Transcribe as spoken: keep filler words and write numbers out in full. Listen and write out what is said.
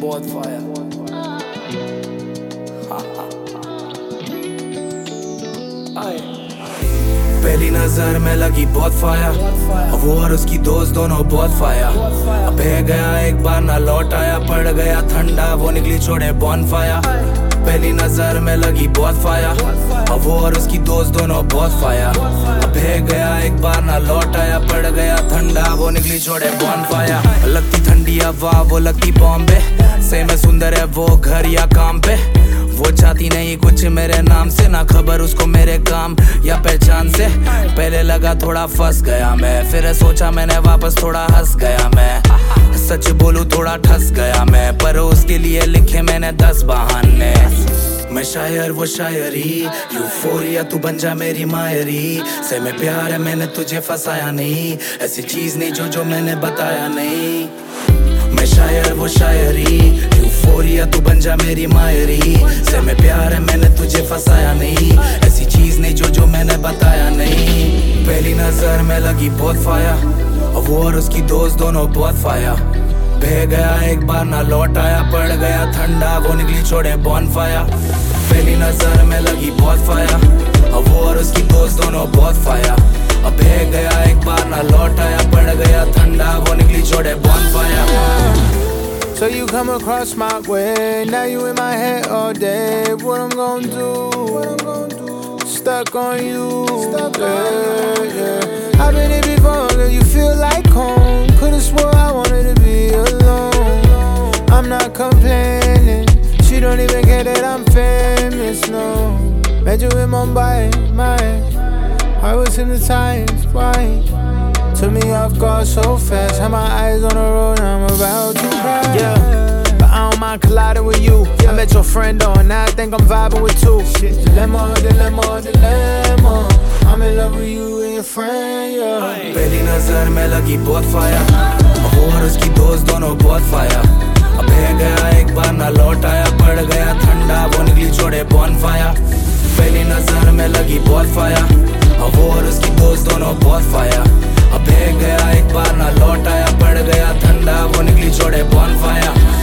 बहुत फाया। पहली नजर में लगी बहुत फाया, वो और उसकी दोस्त दोनों बहुत फाया। अब बह गया एक बार ना लौट आया, पड़ गया ठंडा वो निकली छोड़े बॉन फाया। पहली नजर में लगी बहुत फाया, अब वो और उसकी दोस्त दोनों बहुत फाया। अब बह गया एक बार ना लौट आया, पड़ गया ठंडा वो निकली छोड़े बॉन फाया। लगती ठंडी हवा वो लगती बॉम्बे से, मैं सुंदर है वो घर या काम पे। वो चाहती नहीं कुछ मेरे नाम से, ना खबर उसको मेरे काम या पहचान से। पहले लगा थोड़ा फंस गया मैं, फिर सोचा मैंने वापस थोड़ा हंस गया मैं। सच बोलूं थोड़ा ठस गया मैं, पर उसके लिए लिखे मैंने दस बहाने। मैं शायर वो शायरी, यूफोरिया तू बन जा मेरी मायरी। से में प्यार है मैंने तुझे फंसाया नहीं, ऐसी चीज नहीं जो जो मैंने बताया नहीं। मैं शायर वो शायरी, यूफोरिया तू बन जा मेरी मायरी। से में प्यार है मैंने तुझे फंसाया नहीं, ऐसी चीज नहीं जो जो मैंने बताया नहीं। पहली नजर में लगी बहुत फाया, और वो और उसकी दोस्त दोनों बहुत फाया। बह गया एक बार ना लौट आया, पड़ गया ठंडा वो निकली छोड़े बॉन फाया। पहली नजर में लगी बहुत फाया, और वो और उसकी दोस्त दोनों बहुत फाया। अब बह गया एक बार ना लौट आया, पड़ गया ठंडा वो निकली छोड़े बॉन फाया। So you come across my way, now you in my head all day. What I'm gonna do? What I'm gonna do? Stuck on you. Stuck yeah, on you. Yeah. I've been here before, girl. You feel like home. Could've swore I wanted to be alone. I'm not complaining. She don't even care that I'm famous, no. Met you in Mumbai, my I was hypnotized. Why? Took me off guard so fast. Had my eyes on the road, I'm about to cry. Yeah, but I don't mind colliding with you. I met your friend on, now I think I'm vibing with two. Dilemma, dilemma, dilemma. I'm in love with you and your friend, yeah. पहली नजर में लगी बहुत फाया, वो और उसकी दोस्त दोनों बहुत फाया। अब बह गया एक बार ना लौट आया, पड़ गया ठंडा वो निकली छोड़े बॉन फाया। पहली नजर में लगी बहुत फाया, वो और उसकी दोस्त दोनों बहुत फाया। अब बह गया एक बार ना लौट आया, पड़ गया ठंडा वो निकली छोड़े बॉन फाया।